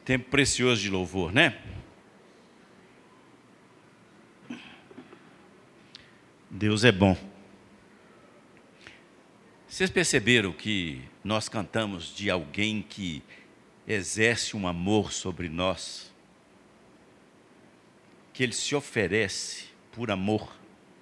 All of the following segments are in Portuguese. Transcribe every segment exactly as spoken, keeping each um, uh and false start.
Tempo precioso de louvor, né? Deus é bom. Vocês perceberam que nós cantamos de alguém que exerce um amor sobre nós? Que ele se oferece por amor?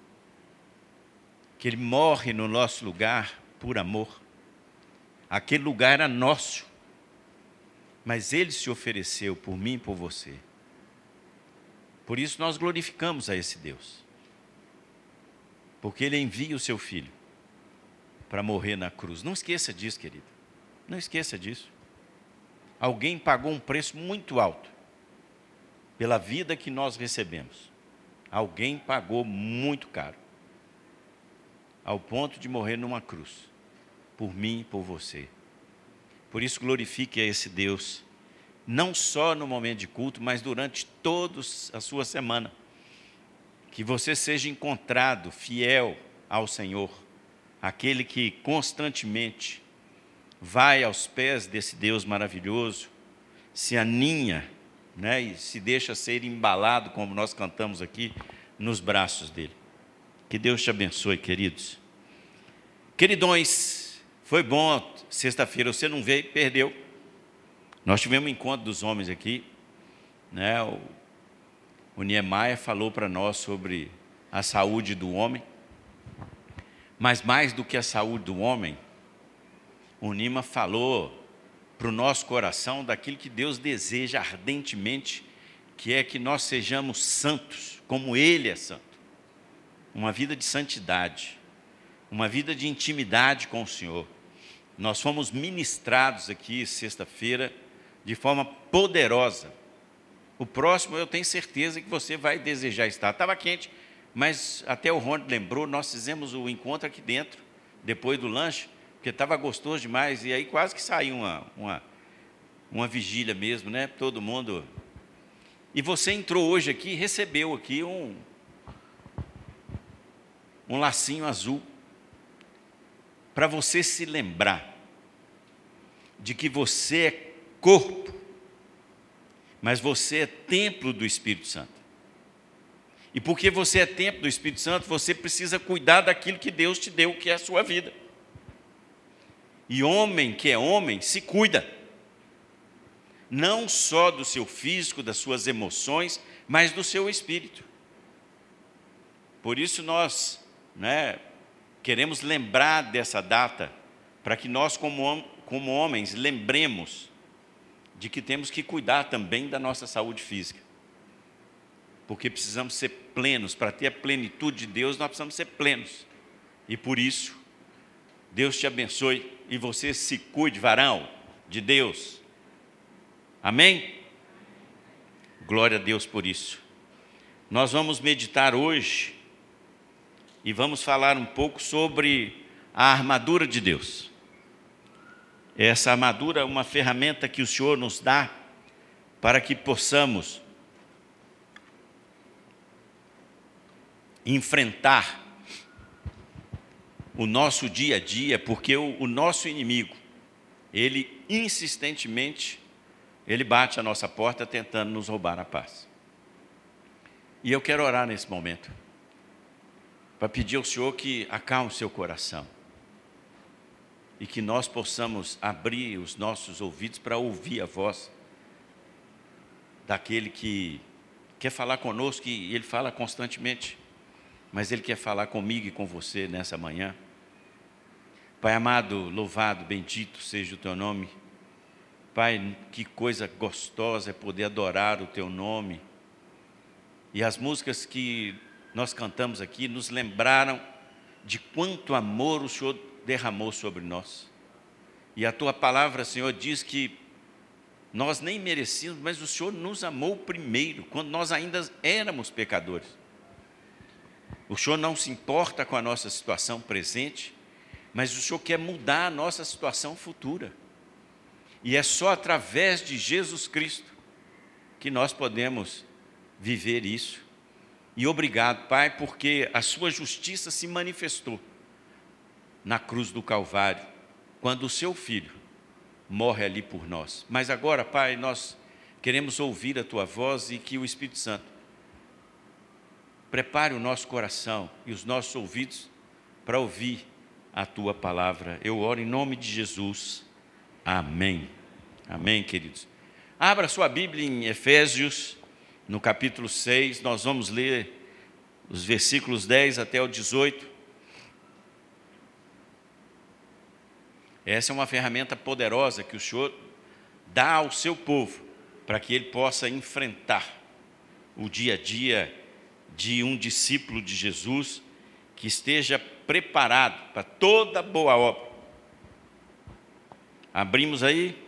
Que ele morre no nosso lugar por amor? Aquele lugar era nosso, mas ele se ofereceu por mim e por você. Por isso nós glorificamos a esse Deus. Porque ele envia o seu filho para morrer na cruz. Não esqueça disso, querido. Não esqueça disso. Alguém pagou um preço muito alto pela vida que nós recebemos. Alguém pagou muito caro, ao ponto de morrer numa cruz, por mim e por você. Por isso glorifique a esse Deus, não só no momento de culto, mas durante toda a sua semana. Que você seja encontrado fiel ao Senhor, aquele que constantemente vai aos pés desse Deus maravilhoso, se aninha, né, e se deixa ser embalado, como nós cantamos aqui, nos braços dele. Que Deus te abençoe, queridos. Queridões, foi bom sexta-feira, você não veio, perdeu. Nós tivemos um encontro dos homens aqui, né? O, o Niemeyer falou para nós sobre a saúde do homem, mas mais do que a saúde do homem, o Nima falou para o nosso coração daquilo que Deus deseja ardentemente, que é que nós sejamos santos, como Ele é santo. Uma vida de santidade, uma vida de intimidade com o Senhor. Nós fomos ministrados aqui sexta-feira de forma poderosa. O próximo eu tenho certeza que você vai desejar estar. Estava quente, mas até o Rony lembrou, nós fizemos o encontro aqui dentro, depois do lanche, porque estava gostoso demais, e aí quase que saiu uma, uma, uma vigília mesmo, né? Todo mundo. E você entrou hoje aqui e recebeu aqui um, um lacinho azul, para você se lembrar de que você é corpo, mas você é templo do Espírito Santo. E porque você é templo do Espírito Santo, você precisa cuidar daquilo que Deus te deu, que é a sua vida. E homem que é homem, se cuida. Não só do seu físico, das suas emoções, mas do seu espírito. Por isso nós, né, queremos lembrar dessa data, para que nós, como, como homens, lembremos de que temos que cuidar também da nossa saúde física. Porque precisamos ser plenos. Para ter a plenitude de Deus, nós precisamos ser plenos. E por isso, Deus te abençoe e você se cuide, varão de Deus. Amém? Glória a Deus por isso. Nós vamos meditar hoje e vamos falar um pouco sobre a armadura de Deus. Essa armadura é uma ferramenta que o Senhor nos dá para que possamos enfrentar o nosso dia a dia, porque o, o nosso inimigo, ele insistentemente, ele bate a nossa porta tentando nos roubar a paz. E eu quero orar nesse momento, para pedir ao Senhor que acalme o seu coração, e que nós possamos abrir os nossos ouvidos para ouvir a voz daquele que quer falar conosco, e ele fala constantemente, mas ele quer falar comigo e com você nessa manhã. Pai amado, louvado, bendito seja o teu nome. Pai, que coisa gostosa é poder adorar o teu nome. E as músicas que nós cantamos aqui nos lembraram de quanto amor o Senhor derramou sobre nós. E a tua palavra, Senhor, diz que nós nem merecíamos, mas o Senhor nos amou primeiro, quando nós ainda éramos pecadores. O Senhor não se importa com a nossa situação presente, mas o Senhor quer mudar a nossa situação futura. E é só através de Jesus Cristo que nós podemos viver isso. E obrigado, Pai, porque a sua justiça se manifestou na cruz do Calvário, quando o seu Filho morre ali por nós. Mas agora, Pai, nós queremos ouvir a Tua voz e que o Espírito Santo prepare o nosso coração e os nossos ouvidos para ouvir a Tua palavra. Eu oro em nome de Jesus. Amém. Amém, queridos. Abra sua Bíblia em Efésios, no capítulo seis, nós vamos ler os versículos dez até o dezoito. Essa é uma ferramenta poderosa que o Senhor dá ao seu povo, para que ele possa enfrentar o dia a dia de um discípulo de Jesus, que esteja preparado para toda boa obra. Abrimos aí.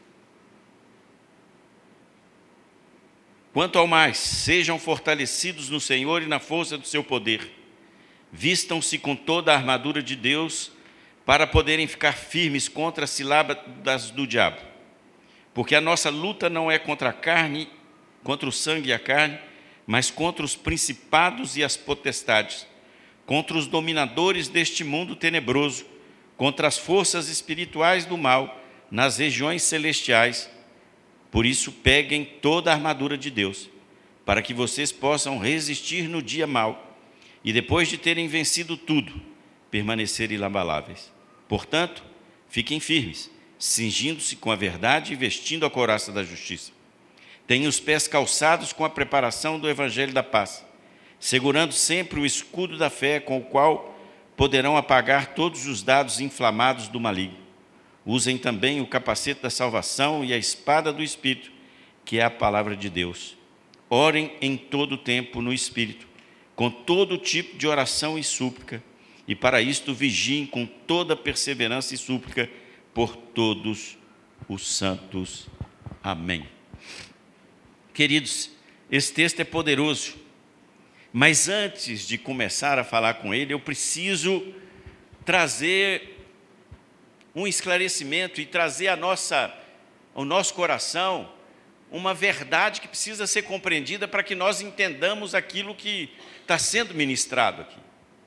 Quanto ao mais, sejam fortalecidos no Senhor e na força do seu poder. Vistam-se com toda a armadura de Deus, para poderem ficar firmes contra as ciladas do diabo. Porque a nossa luta não é contra a carne, contra o sangue e a carne, mas contra os principados e as potestades, contra os dominadores deste mundo tenebroso, contra as forças espirituais do mal nas regiões celestiais. Por isso, peguem toda a armadura de Deus, para que vocês possam resistir no dia mau, e depois de terem vencido tudo, permanecer inabaláveis. Portanto, fiquem firmes, cingindo-se com a verdade e vestindo a couraça da justiça. Tenham os pés calçados com a preparação do evangelho da paz, segurando sempre o escudo da fé, com o qual poderão apagar todos os dardos inflamados do maligno. Usem também o capacete da salvação e a espada do Espírito, que é a palavra de Deus. Orem em todo o tempo no Espírito, com todo tipo de oração e súplica, e para isto vigiem com toda perseverança e súplica por todos os santos. Amém. Queridos, esse texto é poderoso, mas antes de começar a falar com ele, eu preciso trazer um esclarecimento e trazer a nossa, ao nosso coração uma verdade que precisa ser compreendida para que nós entendamos aquilo que está sendo ministrado aqui.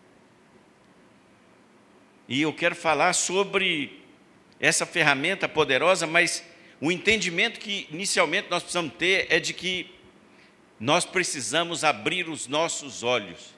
E eu quero falar sobre essa ferramenta poderosa, mas o entendimento que inicialmente nós precisamos ter é de que nós precisamos abrir os nossos olhos.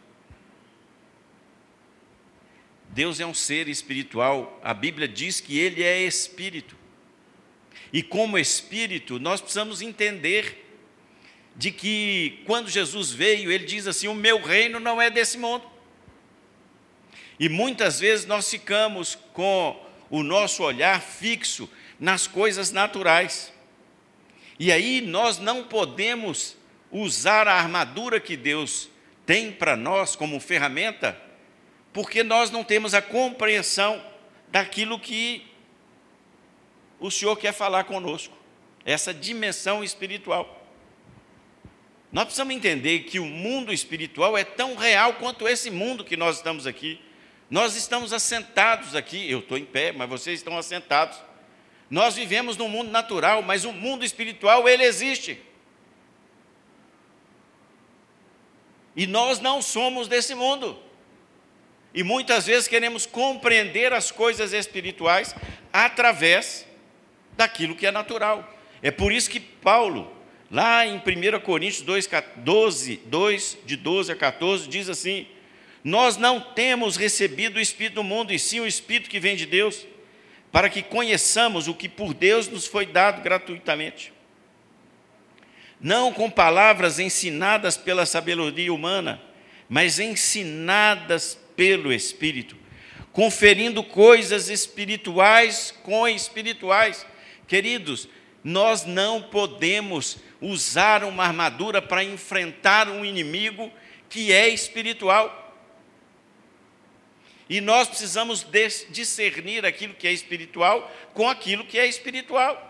Deus é um ser espiritual, a Bíblia diz que Ele é espírito. E como espírito, nós precisamos entender de que quando Jesus veio, Ele diz assim, o meu reino não é desse mundo. E muitas vezes nós ficamos com o nosso olhar fixo nas coisas naturais. E aí nós não podemos usar a armadura que Deus tem para nós como ferramenta, porque nós não temos a compreensão daquilo que o Senhor quer falar conosco, essa dimensão espiritual. Nós precisamos entender que o mundo espiritual é tão real quanto esse mundo que nós estamos aqui. Nós estamos assentados aqui, eu estou em pé, mas vocês estão assentados. Nós vivemos num mundo natural, mas o mundo espiritual, ele existe. E nós não somos desse mundo. E muitas vezes queremos compreender as coisas espirituais através daquilo que é natural. É por isso que Paulo, lá em primeira Coríntios dois, doze, dois, de doze a quatorze, diz assim, nós não temos recebido o Espírito do mundo, e sim o Espírito que vem de Deus, para que conheçamos o que por Deus nos foi dado gratuitamente. Não com palavras ensinadas pela sabedoria humana, mas ensinadas pelo Espírito, conferindo coisas espirituais com espirituais. Queridos, nós não podemos usar uma armadura para enfrentar um inimigo que é espiritual. E nós precisamos discernir aquilo que é espiritual com aquilo que é espiritual.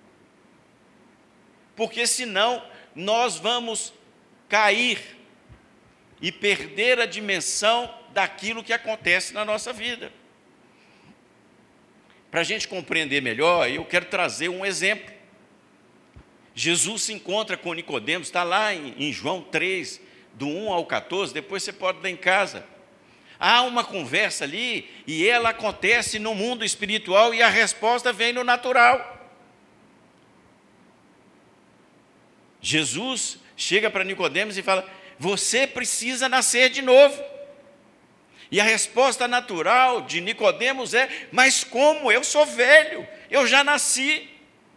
Porque senão nós vamos cair e perder a dimensão daquilo que acontece na nossa vida. Para a gente compreender melhor, eu quero trazer um exemplo. Jesus se encontra com Nicodemos, está lá em, em João três, do um ao quatorze, depois você pode ler em casa. Há uma conversa ali, e ela acontece no mundo espiritual, e a resposta vem no natural. Jesus chega para Nicodemos e fala: você precisa nascer de novo. E a resposta natural de Nicodemos é: mas como? Eu sou velho, eu já nasci.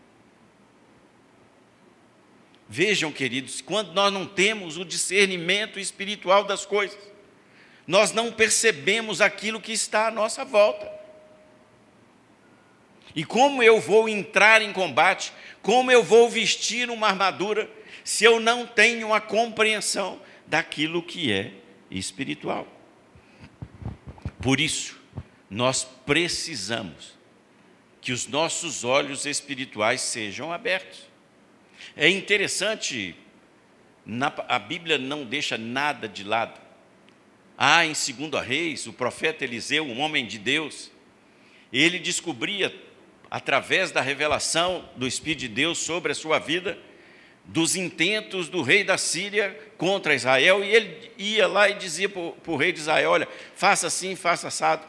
Vejam, queridos, quando nós não temos o discernimento espiritual das coisas, nós não percebemos aquilo que está à nossa volta. E como eu vou entrar em combate, como eu vou vestir uma armadura, se eu não tenho a compreensão daquilo que é espiritual? Por isso, nós precisamos que os nossos olhos espirituais sejam abertos. É interessante, na, a Bíblia não deixa nada de lado. Ah, em Segundo Reis, o profeta Eliseu, um homem de Deus, ele descobria, através da revelação do Espírito de Deus sobre a sua vida, dos intentos do rei da Síria contra Israel, e ele ia lá e dizia para o rei de Israel: olha, faça assim, faça assado.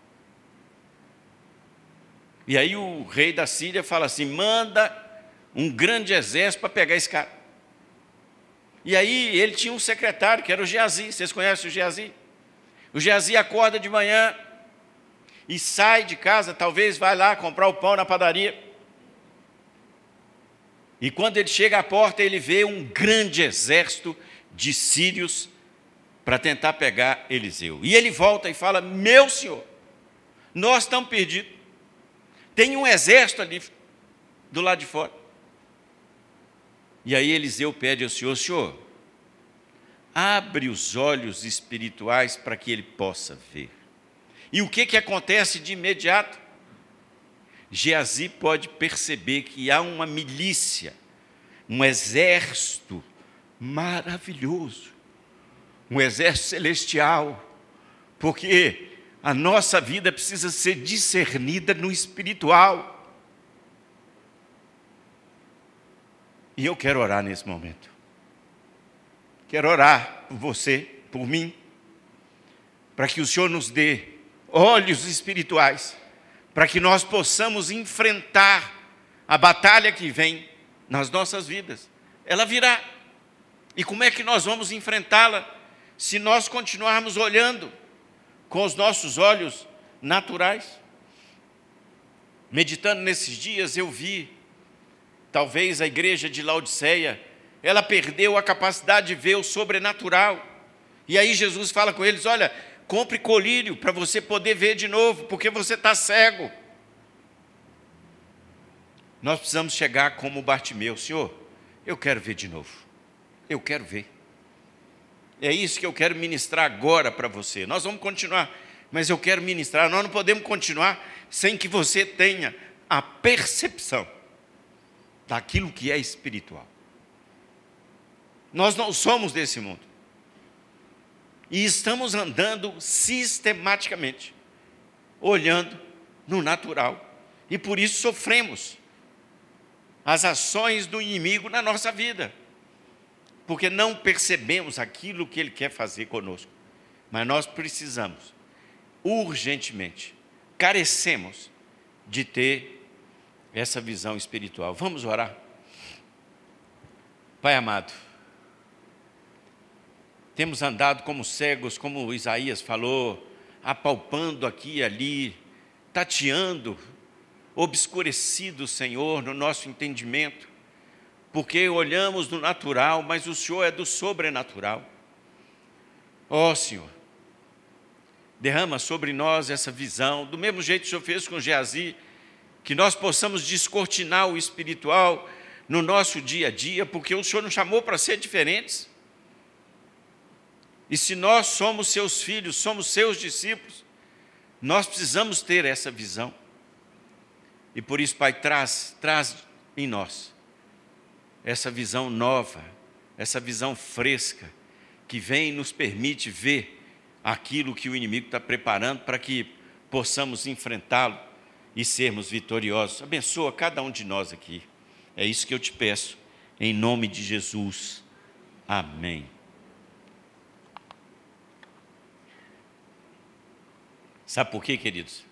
E aí o rei da Síria fala assim: manda um grande exército para pegar esse cara. E aí ele tinha um secretário, que era o Geazi. Vocês conhecem o Geazi? O Geazi acorda de manhã e sai de casa, talvez vai lá comprar o pão na padaria. E quando ele chega à porta, ele vê um grande exército de sírios para tentar pegar Eliseu. E ele volta e fala: meu senhor, nós estamos perdidos. Tem um exército ali do lado de fora. E aí Eliseu pede ao Senhor: Senhor, abre os olhos espirituais para que ele possa ver. E o que, que acontece de imediato? Geazi pode perceber que há uma milícia, um exército maravilhoso, um exército celestial, porque a nossa vida precisa ser discernida no espiritual. E eu quero orar nesse momento. Quero orar por você, por mim, para que o Senhor nos dê olhos espirituais, para que nós possamos enfrentar a batalha que vem nas nossas vidas. Ela virá. E como é que nós vamos enfrentá-la se nós continuarmos olhando com os nossos olhos naturais? Meditando nesses dias, eu vi talvez a igreja de Laodiceia, ela perdeu a capacidade de ver o sobrenatural. E aí Jesus fala com eles: olha, compre colírio para você poder ver de novo, porque você está cego. Nós precisamos chegar como Bartimeu: Senhor, eu quero ver de novo, eu quero ver. É isso que eu quero ministrar agora para você. Nós vamos continuar, mas eu quero ministrar. Nós não podemos continuar sem que você tenha a percepção daquilo que é espiritual. Nós não somos desse mundo. E estamos andando sistematicamente, olhando no natural. E por isso sofremos as ações do inimigo na nossa vida. Porque não percebemos aquilo que ele quer fazer conosco. Mas nós precisamos, urgentemente, carecemos de ter essa visão espiritual. Vamos orar? Pai amado, temos andado como cegos, como Isaías falou, apalpando aqui e ali, tateando, obscurecido, Senhor, no nosso entendimento, porque olhamos no natural, mas o Senhor é do sobrenatural. Ó Senhor, derrama sobre nós essa visão, do mesmo jeito que o Senhor fez com Geazi, que nós possamos descortinar o espiritual no nosso dia a dia, porque o Senhor nos chamou para ser diferentes. E se nós somos seus filhos, somos seus discípulos, nós precisamos ter essa visão. E por isso, Pai, traz, traz em nós essa visão nova, essa visão fresca, que vem e nos permite ver aquilo que o inimigo está preparando para que possamos enfrentá-lo e sermos vitoriosos. Abençoa cada um de nós aqui. É isso que eu te peço, em nome de Jesus. Amém. Sabe por quê, queridos?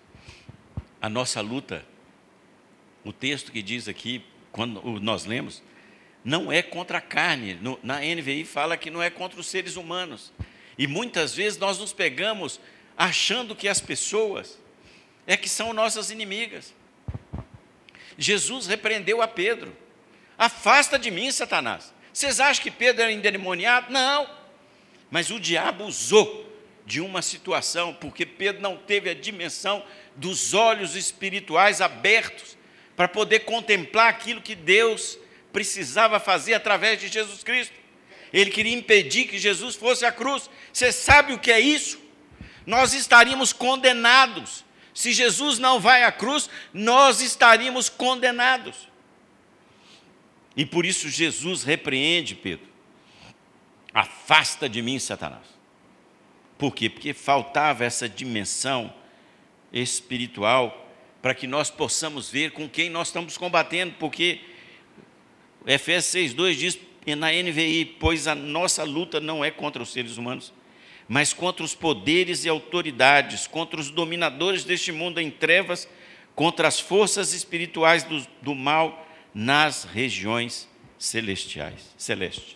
A nossa luta, o texto que diz aqui, quando nós lemos, não é contra a carne. No, na N V I fala que não é contra os seres humanos. E muitas vezes nós nos pegamos achando que as pessoas é que são nossas inimigas. Jesus repreendeu a Pedro. Afasta de mim, Satanás. Vocês acham que Pedro era endemoniado? Não. Mas o diabo usou de uma situação, porque Pedro não teve a dimensão dos olhos espirituais abertos para poder contemplar aquilo que Deus precisava fazer através de Jesus Cristo. Ele queria impedir que Jesus fosse à cruz. Você sabe o que é isso? Nós estaríamos condenados. Se Jesus não vai à cruz, nós estaríamos condenados. E por isso Jesus repreende Pedro. Afasta de mim, Satanás. Por quê? Porque faltava essa dimensão espiritual para que nós possamos ver com quem nós estamos combatendo, porque Efésios seis, dois diz na N V I, pois a nossa luta não é contra os seres humanos, mas contra os poderes e autoridades, contra os dominadores deste mundo em trevas, contra as forças espirituais do, do mal nas regiões celestiais, celestes.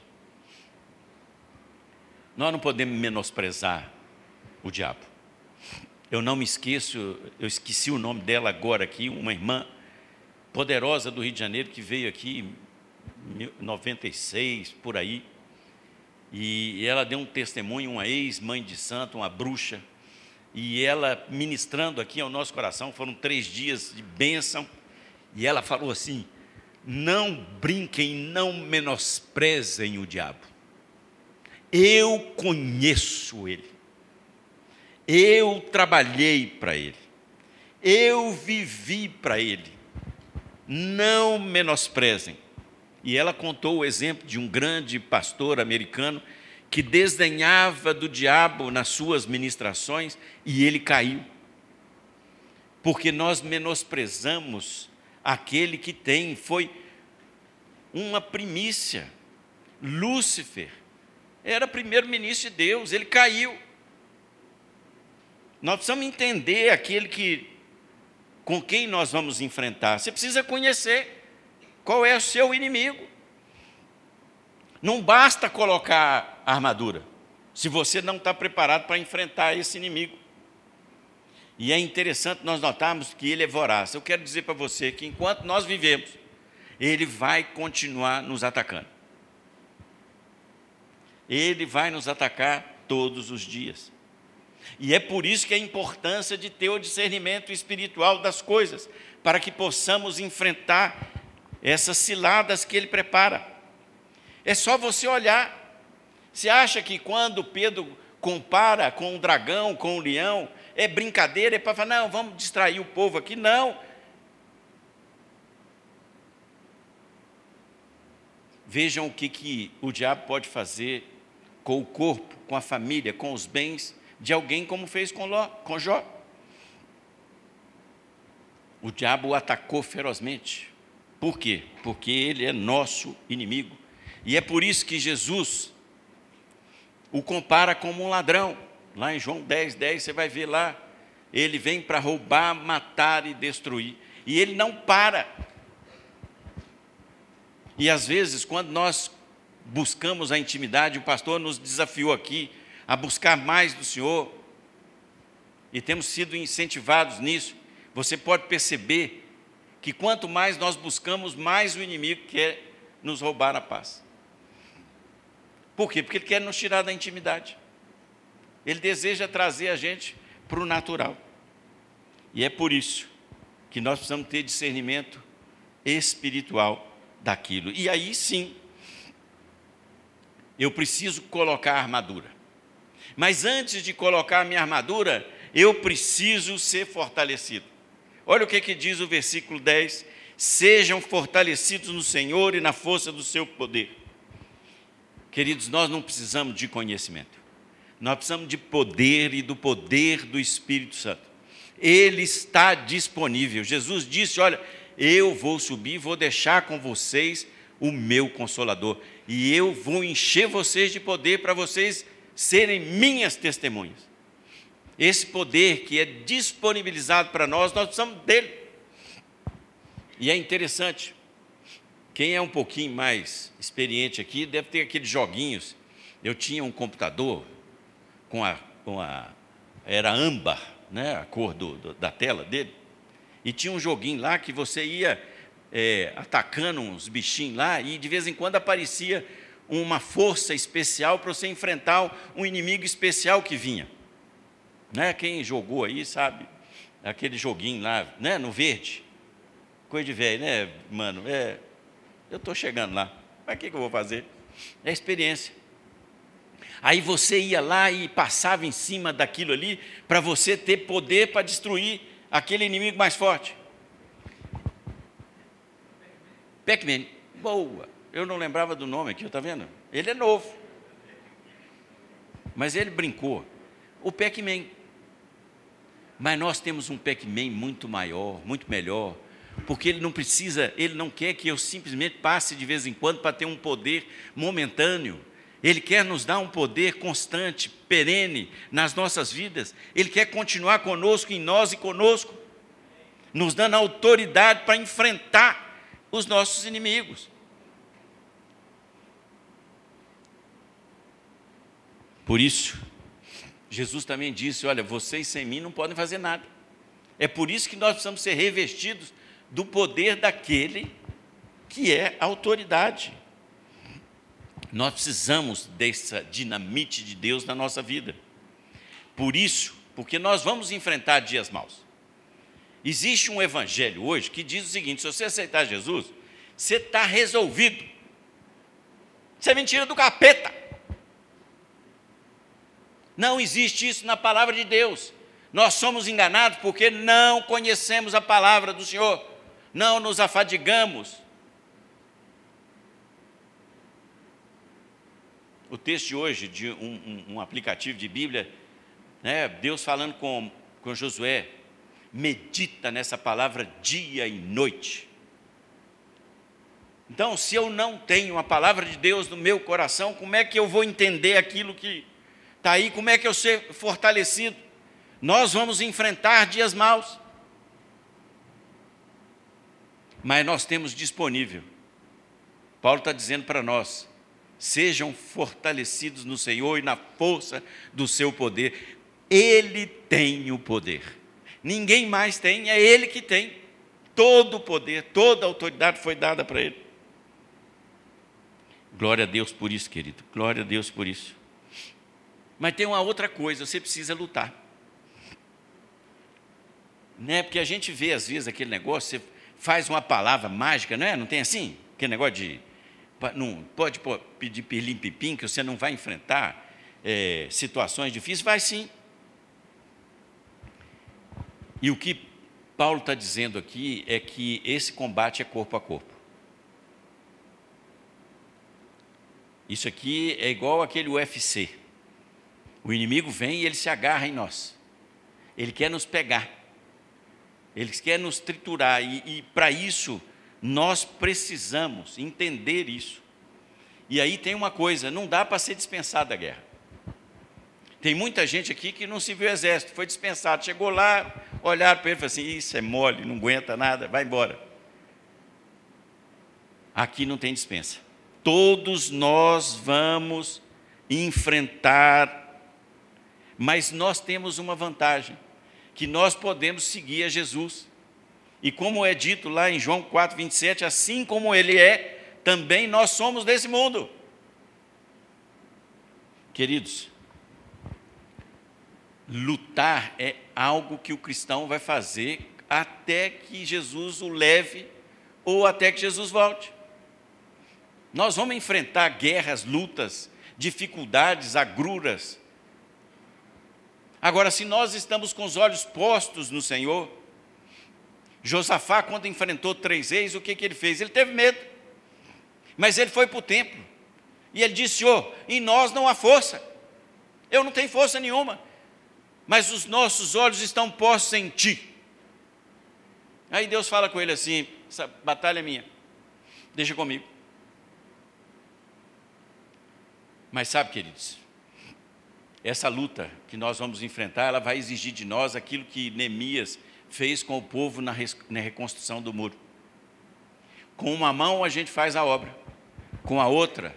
Nós não podemos menosprezar o diabo. Eu não me esqueço, eu esqueci o nome dela agora aqui, uma irmã poderosa do Rio de Janeiro que veio aqui em noventa e seis, por aí, e ela deu um testemunho, uma ex-mãe de santo, uma bruxa, e ela ministrando aqui ao nosso coração, foram três dias de bênção, e ela falou assim: não brinquem, não menosprezem o diabo. Eu conheço ele, eu trabalhei para ele, eu vivi para ele, não menosprezem. E ela contou o exemplo de um grande pastor americano que desdenhava do diabo nas suas ministrações e ele caiu. Porque nós menosprezamos aquele que tem, foi uma primícia. Lúcifer era primeiro-ministro de Deus, ele caiu. Nós precisamos entender aquele que, com quem nós vamos enfrentar. Você precisa conhecer qual é o seu inimigo. Não basta colocar a armadura, se você não está preparado para enfrentar esse inimigo. E é interessante nós notarmos que ele é voraz. Eu quero dizer para você que enquanto nós vivemos, ele vai continuar nos atacando. Ele vai nos atacar todos os dias. E é por isso que a importância de ter o discernimento espiritual das coisas, para que possamos enfrentar essas ciladas que ele prepara. É só você olhar. Você acha que quando Pedro compara com o dragão, com o leão, é brincadeira, é para falar, não, vamos distrair o povo aqui? Não. Vejam o que, que o diabo pode fazer com o corpo, com a família, com os bens de alguém, como fez com, Ló, com Jó. O diabo o atacou ferozmente. Por quê? Porque ele é nosso inimigo. E é por isso que Jesus o compara como um ladrão. Lá em João dez, dez, você vai ver lá, ele vem para roubar, matar e destruir. E ele não para. E às vezes, quando nós buscamos a intimidade, o pastor nos desafiou aqui a buscar mais do Senhor, e temos sido incentivados nisso. Você pode perceber que quanto mais nós buscamos, mais o inimigo quer nos roubar a paz. Por quê? Porque ele quer nos tirar da intimidade. Ele deseja trazer a gente para o natural. E é por isso que nós precisamos ter discernimento espiritual daquilo. E aí sim, eu preciso colocar a armadura. Mas antes de colocar a minha armadura, eu preciso ser fortalecido. Olha o que, que diz o versículo dez: sejam fortalecidos no Senhor e na força do seu poder. Queridos, nós não precisamos de conhecimento, nós precisamos de poder e do poder do Espírito Santo. Ele está disponível. Jesus disse: olha, eu vou subir, vou deixar com vocês o meu Consolador, e eu vou encher vocês de poder para vocês serem minhas testemunhas. Esse poder que é disponibilizado para nós, nós precisamos dele. E é interessante Quem é um pouquinho mais experiente aqui deve ter aqueles joguinhos. Eu tinha um computador com a, com a era âmbar, né, a cor do, do, da tela dele, e tinha um joguinho lá que você ia é, atacando uns bichinhos lá, e de vez em quando aparecia uma força especial para você enfrentar um inimigo especial que vinha. Né? Quem jogou aí sabe, aquele joguinho lá, né, no verde, coisa de velho, né, mano? É, eu estou chegando lá, mas o que, que eu vou fazer? É experiência. Aí você ia lá e passava em cima daquilo ali, para você ter poder para destruir aquele inimigo mais forte. Pac-Man, boa. Eu não lembrava do nome aqui, está vendo? Ele é novo. Mas ele brincou. O Pac-Man. Mas nós temos um Pac-Man muito maior, muito melhor, porque ele não precisa, ele não quer que eu simplesmente passe de vez em quando para ter um poder momentâneo. Ele quer nos dar um poder constante, perene nas nossas vidas. Ele quer continuar conosco, em nós e conosco, nos dando autoridade para enfrentar os nossos inimigos. Por isso, Jesus também disse, olha, vocês sem mim não podem fazer nada. É por isso que nós precisamos ser revestidos do poder daquele que é a autoridade. Nós precisamos dessa dinamite de Deus na nossa vida. Por isso, porque nós vamos enfrentar dias maus. Existe um evangelho hoje que diz o seguinte, se você aceitar Jesus, você está resolvido. Isso é mentira do capeta. Não existe isso na palavra de Deus. Nós somos enganados porque não conhecemos a palavra do Senhor. Não nos afadigamos. O texto de hoje, de um, um, um aplicativo de Bíblia, né, Deus falando com, com Josué, medita nessa palavra dia e noite. Então, se eu não tenho a palavra de Deus no meu coração, como é que eu vou entender aquilo que está aí? Como é que eu ser fortalecido? Nós vamos enfrentar dias maus. Mas nós temos disponível. Paulo está dizendo para nós, sejam fortalecidos no Senhor e na força do seu poder. Ele tem o poder. Ninguém mais tem, é Ele que tem. Todo o poder, toda a autoridade foi dada para Ele. Glória a Deus por isso, querido. Glória a Deus por isso. Mas tem uma outra coisa, você precisa lutar. Né? Porque a gente vê, às vezes, aquele negócio, você faz uma palavra mágica, não é? Não tem assim? Aquele negócio de... Não pode pedir pirlim-pipim, que você não vai enfrentar é, situações difíceis? Vai sim. E o que Paulo está dizendo aqui é que esse combate é corpo a corpo. Isso aqui é igual aquele U F C. O inimigo vem e ele se agarra em nós. Ele quer nos pegar. Ele quer nos triturar. E, e para isso, nós precisamos entender isso. E aí tem uma coisa, não dá para ser dispensado da guerra. Tem muita gente aqui que não se viu exército, foi dispensado. Chegou lá, olharam para ele e falaram assim, isso é mole, não aguenta nada, vai embora. Aqui não tem dispensa. Todos nós vamos enfrentar, mas nós temos uma vantagem, que nós podemos seguir a Jesus. E como é dito lá em João quatro, vinte e sete, assim como Ele é, também nós somos desse mundo. Queridos, lutar é algo que o cristão vai fazer até que Jesus o leve ou até que Jesus volte. Nós vamos enfrentar guerras, lutas, dificuldades, agruras. Agora, se nós estamos com os olhos postos no Senhor, Josafá, quando enfrentou três reis, o que, que ele fez? Ele teve medo, mas ele foi para o templo, e ele disse, Senhor, em nós não há força, eu não tenho força nenhuma, mas os nossos olhos estão postos em Ti. Aí Deus fala com ele assim, essa batalha é minha, deixa comigo. Mas sabe, queridos, essa luta que nós vamos enfrentar, ela vai exigir de nós aquilo que Neemias fez com o povo na reconstrução do muro. Com uma mão a gente faz a obra, com a outra,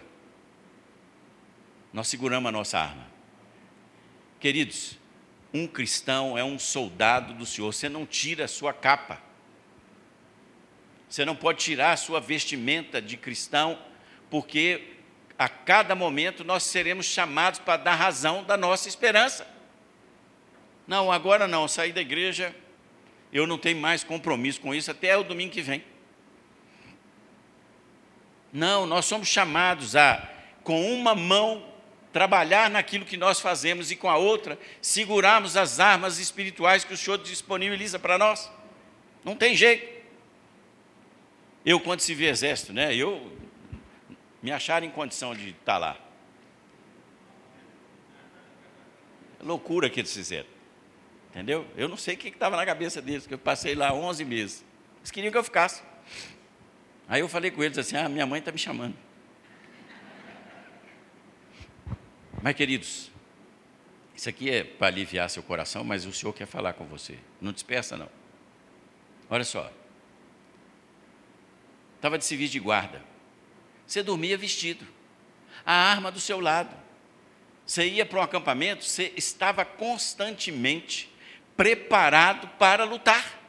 nós seguramos a nossa arma. Queridos, um cristão é um soldado do Senhor. Você não tira a sua capa. Você não pode tirar a sua vestimenta de cristão, porque a cada momento nós seremos chamados para dar razão da nossa esperança. Não, agora não, saí da igreja, eu não tenho mais compromisso com isso até o domingo que vem. Não, nós somos chamados a, com uma mão, trabalhar naquilo que nós fazemos e com a outra, segurarmos as armas espirituais que o Senhor disponibiliza para nós. Não tem jeito. Eu, quando se vê exército, né, eu me acharam em condição de estar lá. Loucura que eles fizeram. Entendeu? Eu não sei o que estava na cabeça deles, porque eu passei lá onze meses. Eles queriam que eu ficasse. Aí eu falei com eles assim, ah, minha mãe está me chamando. Mas, queridos, isso aqui é para aliviar seu coração, mas o Senhor quer falar com você. Não dispersa, não. Olha só. Estava de serviço de guarda. Você dormia vestido. A arma do seu lado. Você ia para um acampamento, você estava constantemente preparado para lutar.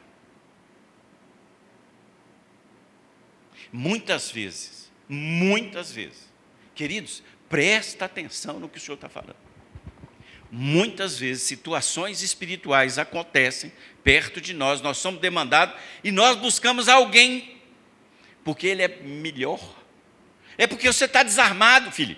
Muitas vezes, muitas vezes, queridos, presta atenção no que o Senhor está falando. Muitas vezes, situações espirituais acontecem perto de nós, nós somos demandados e nós buscamos alguém, porque ele é melhor. É porque você está desarmado, filho.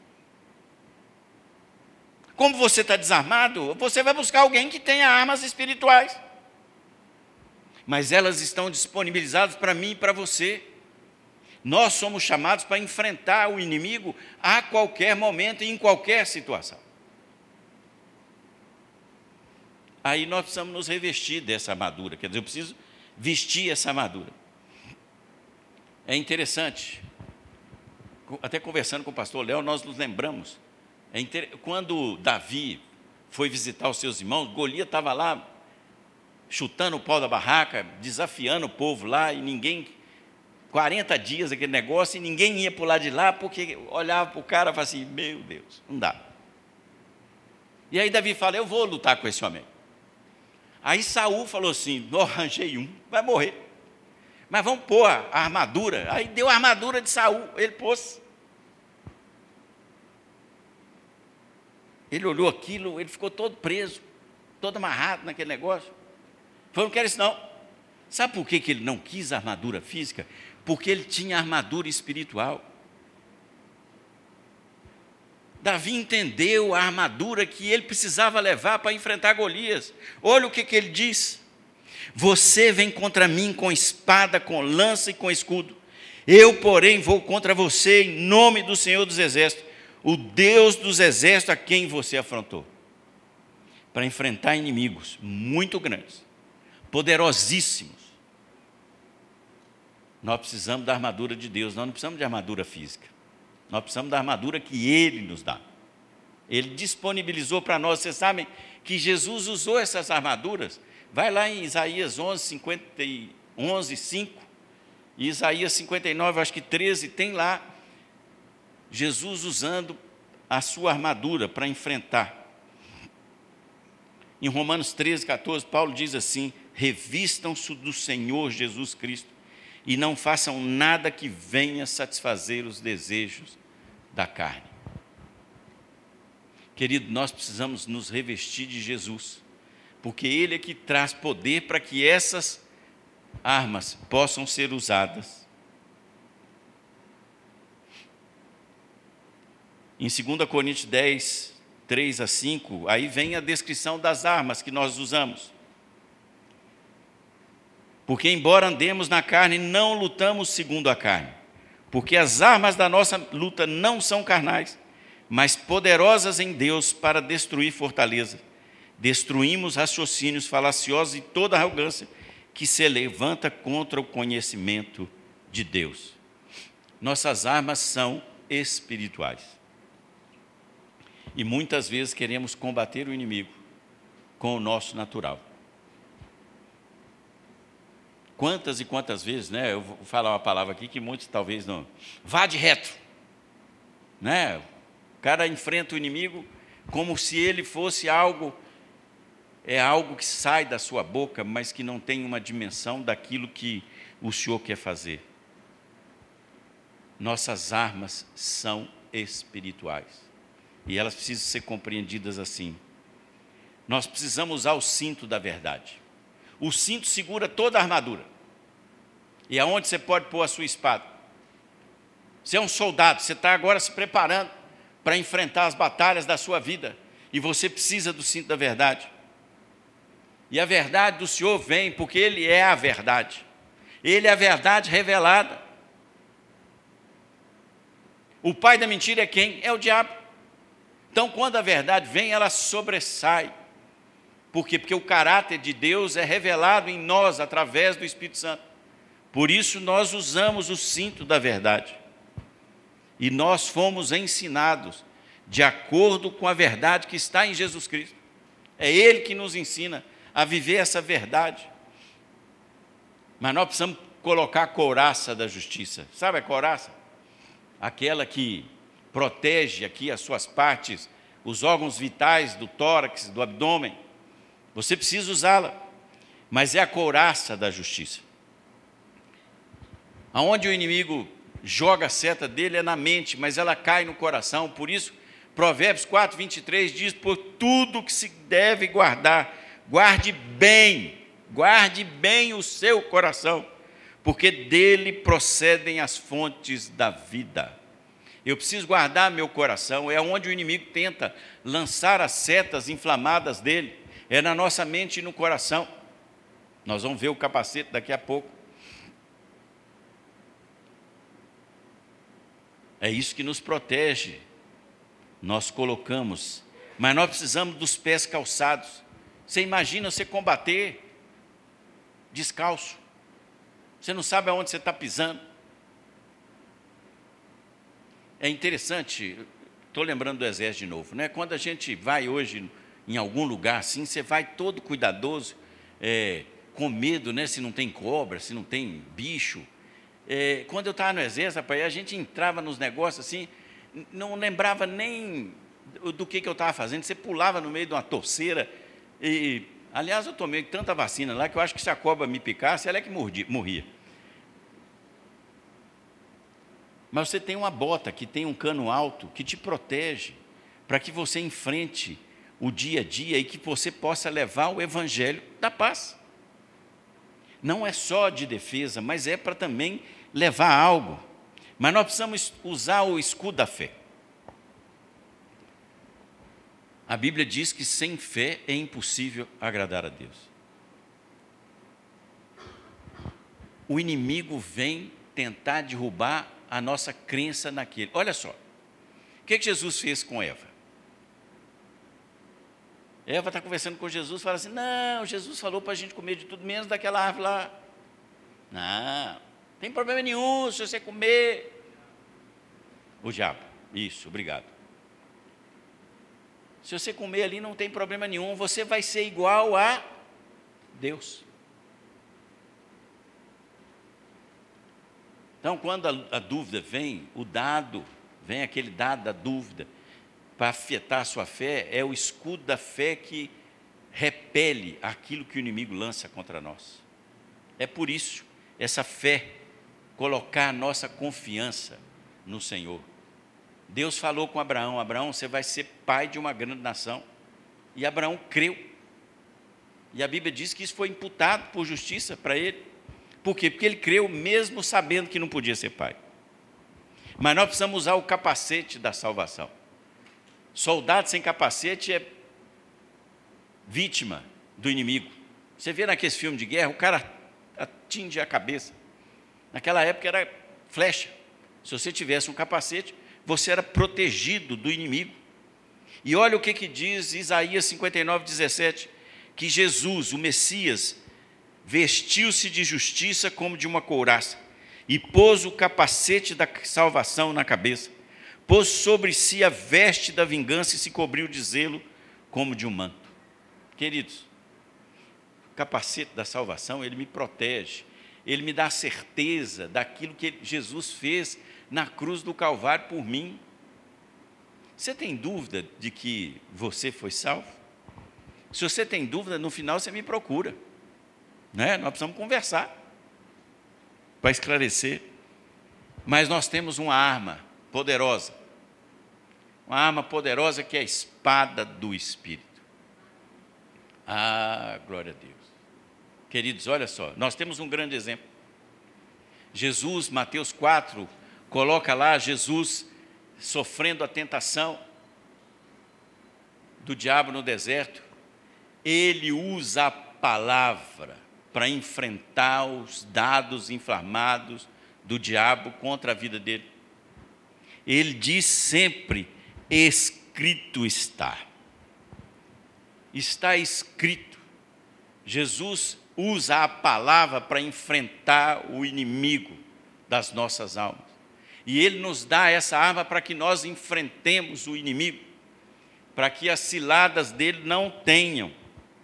Como você está desarmado, você vai buscar alguém que tenha armas espirituais. Mas elas estão disponibilizadas para mim e para você. Nós somos chamados para enfrentar o inimigo a qualquer momento e em qualquer situação. Aí nós precisamos nos revestir dessa armadura, quer dizer, eu preciso vestir essa armadura. É interessante, até conversando com o pastor Léo, nós nos lembramos, é inter... quando Davi foi visitar os seus irmãos, Golias estava lá, chutando o pau da barraca, desafiando o povo lá, e ninguém... quarenta dias aquele negócio, e ninguém ia para o lado de lá, porque olhava para o cara e falava assim, meu Deus, não dá. E aí Davi fala, eu vou lutar com esse homem. Aí Saul falou assim, não, arranjei um, vai morrer. Mas vamos pôr a armadura. Aí deu a armadura de Saul, ele pôs. Ele olhou aquilo, ele ficou todo preso, todo amarrado naquele negócio. Falou, não quero isso não. Sabe por que que ele não quis a armadura física? Porque ele tinha armadura espiritual. Davi entendeu a armadura que ele precisava levar para enfrentar Golias. Olha o que, que ele diz. Você vem contra mim com espada, com lança e com escudo. Eu, porém, vou contra você em nome do Senhor dos Exércitos, o Deus dos Exércitos a quem você afrontou. Para enfrentar inimigos muito grandes, poderosíssimos. Nós precisamos da armadura de Deus, nós não precisamos de armadura física. Nós precisamos da armadura que Ele nos dá. Ele disponibilizou para nós. Vocês sabem que Jesus usou essas armaduras. Vai lá em Isaías onze, cinquenta e onze, cinco, e Isaías cinquenta e nove, acho que treze, tem lá Jesus usando a sua armadura para enfrentar. Em Romanos treze, quatorze, Paulo diz assim, revistam-se do Senhor Jesus Cristo e não façam nada que venha satisfazer os desejos da carne. Querido, nós precisamos nos revestir de Jesus, porque Ele é que traz poder para que essas armas possam ser usadas. Em dois Coríntios dez, três a cinco, aí vem a descrição das armas que nós usamos. Porque embora andemos na carne, não lutamos segundo a carne, porque as armas da nossa luta não são carnais, mas poderosas em Deus para destruir fortaleza. Destruímos raciocínios falaciosos e toda arrogância que se levanta contra o conhecimento de Deus. Nossas armas são espirituais. E muitas vezes queremos combater o inimigo com o nosso natural. Quantas e quantas vezes, né? Eu vou falar uma palavra aqui que muitos talvez não. Vá de retro, né? O cara enfrenta o inimigo como se ele fosse algo, é algo que sai da sua boca, mas que não tem uma dimensão daquilo que o Senhor quer fazer. Nossas armas são espirituais e elas precisam ser compreendidas assim. Nós precisamos usar o cinto da verdade. O cinto segura toda a armadura. E aonde você pode pôr a sua espada? Você é um soldado, você está agora se preparando para enfrentar as batalhas da sua vida. E você precisa do cinto da verdade. E a verdade do Senhor vem porque Ele é a verdade. Ele é a verdade revelada. O pai da mentira é quem? É o diabo. Então, quando a verdade vem, ela sobressai. Por quê? Porque o caráter de Deus é revelado em nós através do Espírito Santo. Por isso nós usamos o cinto da verdade. E nós fomos ensinados de acordo com a verdade que está em Jesus Cristo. É Ele que nos ensina a viver essa verdade. Mas nós precisamos colocar a couraça da justiça. Sabe a couraça? Aquela que protege aqui as suas partes, os órgãos vitais do tórax, do abdômen. Você precisa usá-la, mas é a couraça da justiça. Aonde o inimigo joga a seta dele é na mente, mas ela cai no coração. Por isso, Provérbios quatro, vinte e três diz, por tudo que se deve guardar, guarde bem, guarde bem o seu coração, porque dele procedem as fontes da vida. Eu preciso guardar meu coração, é onde o inimigo tenta lançar as setas inflamadas dele, é na nossa mente e no coração. Nós vamos ver o capacete daqui a pouco. É isso que nos protege. Nós colocamos, mas nós precisamos dos pés calçados. Você imagina você combater descalço. Você não sabe aonde você está pisando. É interessante, estou lembrando do exército de novo, né? Quando a gente vai hoje em algum lugar assim, você vai todo cuidadoso, é, com medo, né? Se não tem cobra, se não tem bicho. É, quando eu estava no exército, rapaz, a gente entrava nos negócios assim, não lembrava nem do que, que eu estava fazendo, você pulava no meio de uma torceira. E, aliás, eu tomei tanta vacina lá que eu acho que se a cobra me picasse, ela é que mordia, morria. Mas você tem uma bota que tem um cano alto que te protege, para que você enfrente o dia a dia e que você possa levar o evangelho da paz. Não é só de defesa, mas é para também levar algo. Mas nós precisamos usar o escudo da fé. A Bíblia diz que sem fé é impossível agradar a Deus. O inimigo vem tentar derrubar a nossa crença naquele. Olha só, o que, que Jesus fez com Eva? Eva está conversando com Jesus e fala assim, não, Jesus falou para a gente comer de tudo, menos daquela árvore lá. Não, não tem problema nenhum se você comer. O diabo, isso, obrigado. Se você comer ali não tem problema nenhum, você vai ser igual a Deus. Então, quando a, a dúvida vem, o dado, vem aquele dado da dúvida, para afetar a sua fé, é o escudo da fé que repele aquilo que o inimigo lança contra nós. É por isso, essa fé, colocar a nossa confiança no Senhor. Deus falou com Abraão, Abraão, você vai ser pai de uma grande nação. E Abraão creu. E a Bíblia diz que isso foi imputado por justiça para ele. Por quê? Porque ele creu mesmo sabendo que não podia ser pai. Mas nós precisamos usar o capacete da salvação. Soldado sem capacete é vítima do inimigo. Você vê naqueles filmes de guerra, o cara atinge a cabeça. Naquela época era flecha. Se você tivesse um capacete, você era protegido do inimigo. E olha o que, que diz Isaías cinquenta e nove, dezessete, que Jesus, o Messias, vestiu-se de justiça como de uma couraça, e pôs o capacete da salvação na cabeça, pôs sobre si a veste da vingança e se cobriu de zelo como de um manto. Queridos, o capacete da salvação, ele me protege, Ele me dá a certeza daquilo que Jesus fez na cruz do Calvário por mim. Você tem dúvida de que você foi salvo? Se você tem dúvida, no final você me procura, né? Nós precisamos conversar para esclarecer. Mas nós temos uma arma poderosa, uma arma poderosa que é a espada do Espírito. Ah, glória a Deus. Queridos, olha só, nós temos um grande exemplo. Jesus, Mateus quatro, coloca lá Jesus sofrendo a tentação do diabo no deserto. Ele usa a palavra para enfrentar os dados inflamados do diabo contra a vida dele. Ele diz sempre: escrito está. Está escrito. Jesus usa a palavra para enfrentar o inimigo das nossas almas. E Ele nos dá essa arma para que nós enfrentemos o inimigo, para que as ciladas dele não tenham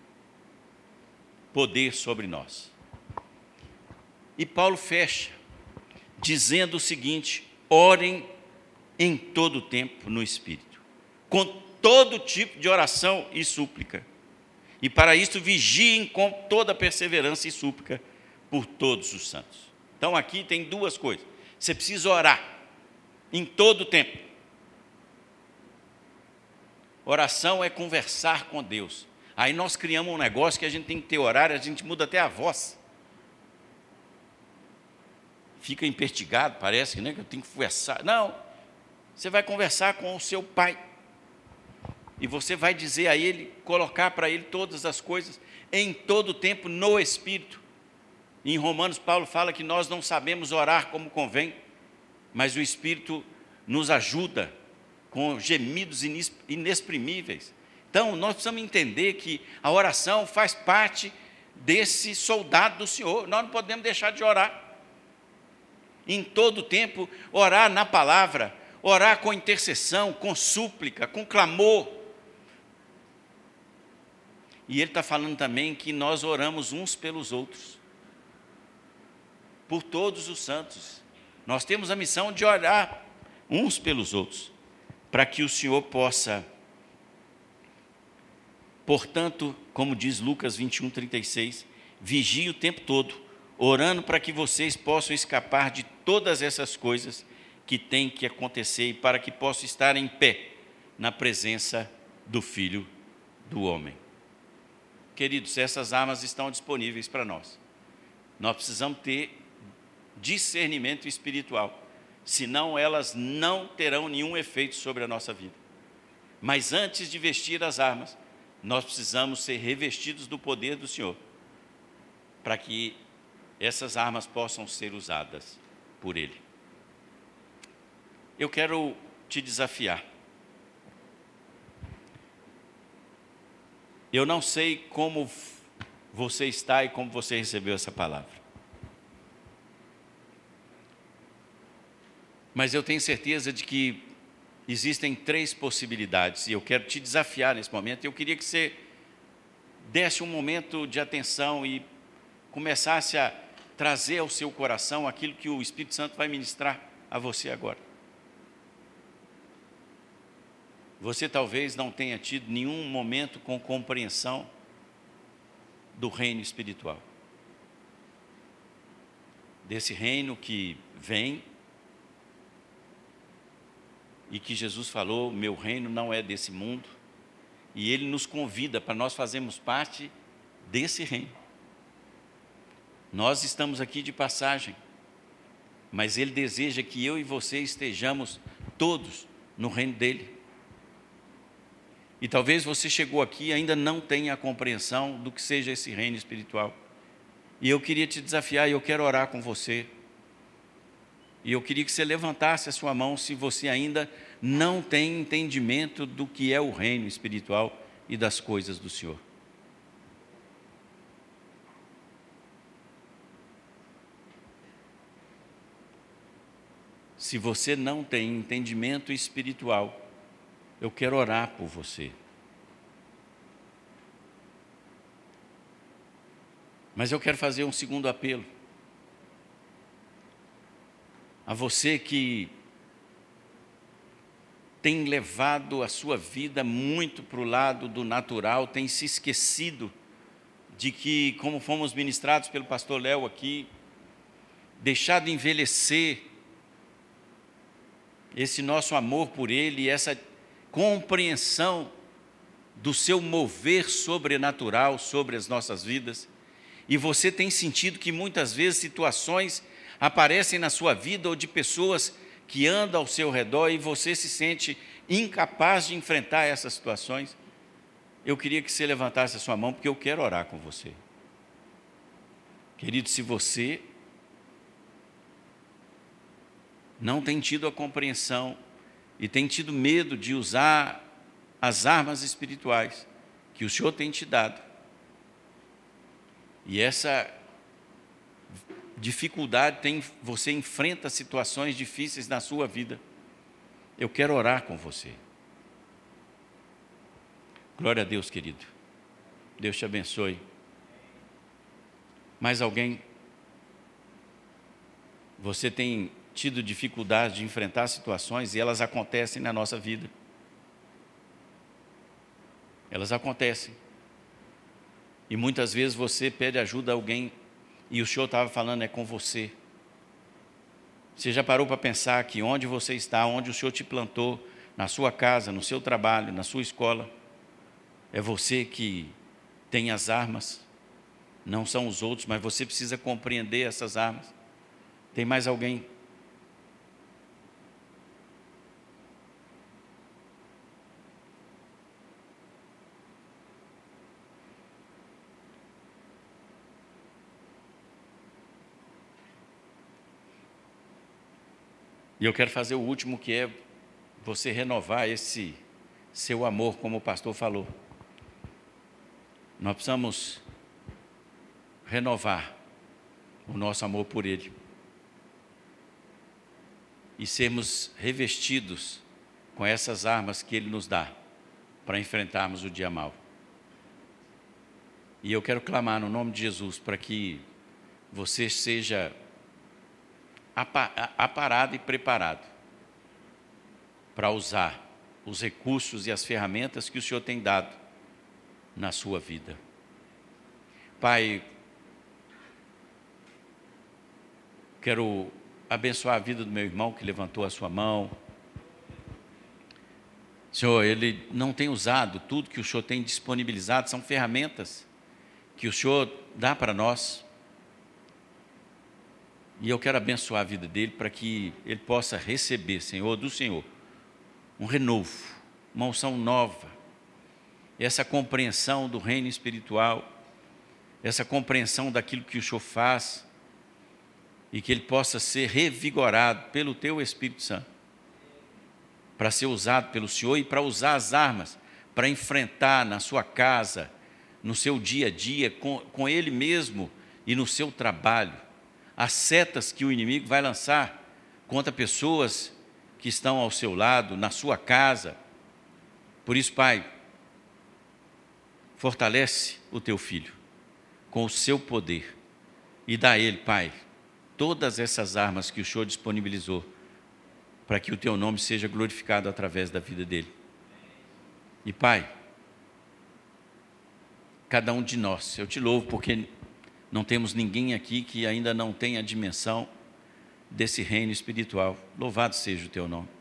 poder sobre nós. E Paulo fecha dizendo o seguinte: orem em todo tempo no Espírito, com todo tipo de oração e súplica. E para isso vigiem com toda perseverança e súplica por todos os santos. Então aqui tem duas coisas. Você precisa orar em todo tempo. Oração é conversar com Deus. Aí nós criamos um negócio que a gente tem que ter horário, a gente muda até a voz. Fica impertigado, parece, né, que eu tenho que conversar. Não, você vai conversar com o seu pai. E você vai dizer a ele, colocar para ele todas as coisas, em todo tempo, no Espírito. E em Romanos, Paulo fala que nós não sabemos orar como convém, mas o Espírito nos ajuda com gemidos inexprimíveis. Então, nós precisamos entender que a oração faz parte desse soldado do Senhor. Nós não podemos deixar de orar. Em todo tempo, orar na palavra, orar com intercessão, com súplica, com clamor. E ele está falando também que nós oramos uns pelos outros, por todos os santos. Nós temos a missão de orar uns pelos outros, para que o Senhor possa, portanto, como diz Lucas vinte e um, trinta e seis, vigie o tempo todo, orando para que vocês possam escapar de todas essas coisas que têm que acontecer e para que possam estar em pé na presença do Filho do Homem. Queridos, essas armas estão disponíveis para nós. Nós precisamos ter discernimento espiritual, senão elas não terão nenhum efeito sobre a nossa vida. Mas antes de vestir as armas, nós precisamos ser revestidos do poder do Senhor, para que essas armas possam ser usadas por Ele. Eu quero te desafiar. Eu não sei como você está e como você recebeu essa palavra. Mas eu tenho certeza de que existem três possibilidades, e eu quero te desafiar nesse momento. Eu queria que você desse um momento de atenção e começasse a trazer ao seu coração aquilo que o Espírito Santo vai ministrar a você agora. Você talvez não tenha tido nenhum momento com compreensão do reino espiritual. Desse reino que vem e que Jesus falou: meu reino não é desse mundo. E Ele nos convida para nós fazermos parte desse reino. Nós estamos aqui de passagem, mas Ele deseja que eu e você estejamos todos no reino dEle. E talvez você chegou aqui e ainda não tenha a compreensão do que seja esse reino espiritual. E eu queria te desafiar, e eu quero orar com você. E eu queria que você levantasse a sua mão se você ainda não tem entendimento do que é o reino espiritual e das coisas do Senhor. Se você não tem entendimento espiritual, eu quero orar por você. Mas eu quero fazer um segundo apelo. a você que tem levado a sua vida muito para o lado do natural, tem se esquecido de que, como fomos ministrados pelo pastor Léo aqui, deixado envelhecer esse nosso amor por Ele, essa compreensão do seu mover sobrenatural sobre as nossas vidas, e você tem sentido que muitas vezes situações aparecem na sua vida ou de pessoas que andam ao seu redor e você se sente incapaz de enfrentar essas situações, eu queria que você levantasse a sua mão, porque eu quero orar com você. Querido, se você não tem tido a compreensão e tem tido medo de usar as armas espirituais que o Senhor tem te dado, e essa dificuldade tem, você enfrenta situações difíceis na sua vida, eu quero orar com você. Glória a Deus, querido. Deus te abençoe. Mais alguém? Você tem tido dificuldade de enfrentar situações e elas acontecem na nossa vida. Elas acontecem. E muitas vezes você pede ajuda a alguém e o Senhor estava falando é com você. Você já parou para pensar que onde você está, onde o Senhor te plantou, na sua casa, no seu trabalho, na sua escola, é você que tem as armas, não são os outros, mas você precisa compreender essas armas. Tem mais alguém? E eu quero fazer o último, que é você renovar esse seu amor, como o pastor falou. Nós precisamos renovar o nosso amor por Ele e sermos revestidos com essas armas que Ele nos dá para enfrentarmos o dia mau. E eu quero clamar no nome de Jesus para que você seja aparado e preparado para usar os recursos e as ferramentas que o Senhor tem dado na sua vida. Pai, quero abençoar a vida do meu irmão que levantou a sua mão. Senhor, ele não tem usado tudo que o Senhor tem disponibilizado, são ferramentas que o Senhor dá para nós. E eu quero abençoar a vida dele para que ele possa receber, Senhor, do Senhor, um renovo, uma unção nova, essa compreensão do reino espiritual, essa compreensão daquilo que o Senhor faz, e que ele possa ser revigorado pelo Teu Espírito Santo, para ser usado pelo Senhor e para usar as armas, para enfrentar na sua casa, no seu dia a dia, com, com Ele mesmo e no seu trabalho, as setas que o inimigo vai lançar contra pessoas que estão ao seu lado, na sua casa. Por isso, Pai, fortalece o Teu Filho com o Seu poder e dá a Ele, Pai, todas essas armas que o Senhor disponibilizou para que o Teu nome seja glorificado através da vida dele. E, Pai, cada um de nós, eu Te louvo porque não temos ninguém aqui que ainda não tenha a dimensão desse reino espiritual. Louvado seja o Teu nome.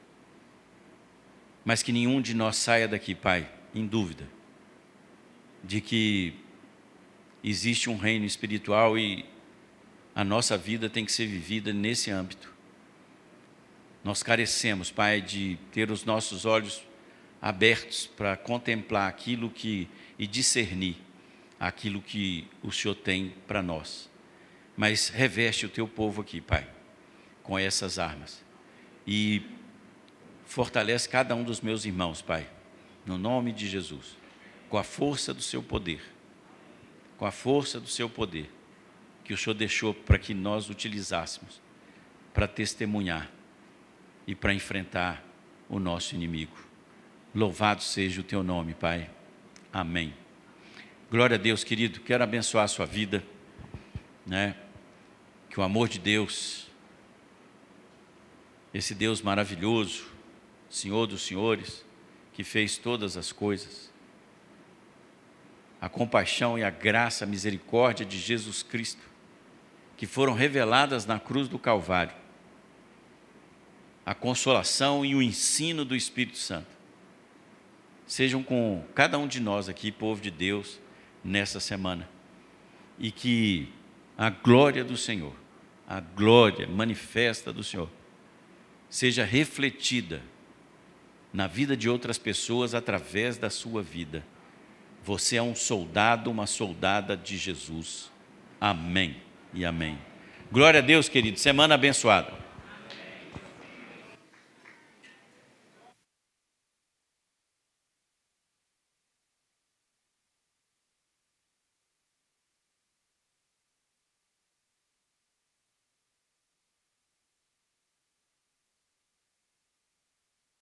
Mas que nenhum de nós saia daqui, Pai, em dúvida de que existe um reino espiritual e a nossa vida tem que ser vivida nesse âmbito. Nós carecemos, Pai, de ter os nossos olhos abertos para contemplar aquilo que e discernir aquilo que o Senhor tem para nós. Mas reveste o Teu povo aqui, Pai, com essas armas. E fortalece cada um dos meus irmãos, Pai, no nome de Jesus, com a força do Seu poder, com a força do Seu poder, que o Senhor deixou para que nós utilizássemos, para testemunhar e para enfrentar o nosso inimigo. Louvado seja o Teu nome, Pai. Amém. Glória a Deus, querido. Quero abençoar a sua vida, né? Que o amor de Deus, esse Deus maravilhoso, Senhor dos senhores, que fez todas as coisas, a compaixão e a graça, a misericórdia de Jesus Cristo, que foram reveladas na cruz do Calvário, a consolação e o ensino do Espírito Santo, sejam com cada um de nós aqui, povo de Deus, nessa semana, e que a glória do Senhor, a glória manifesta do Senhor, seja refletida na vida de outras pessoas através da sua vida. Você é um soldado, uma soldada de Jesus. Amém e amém. Glória a Deus, querido. Semana abençoada.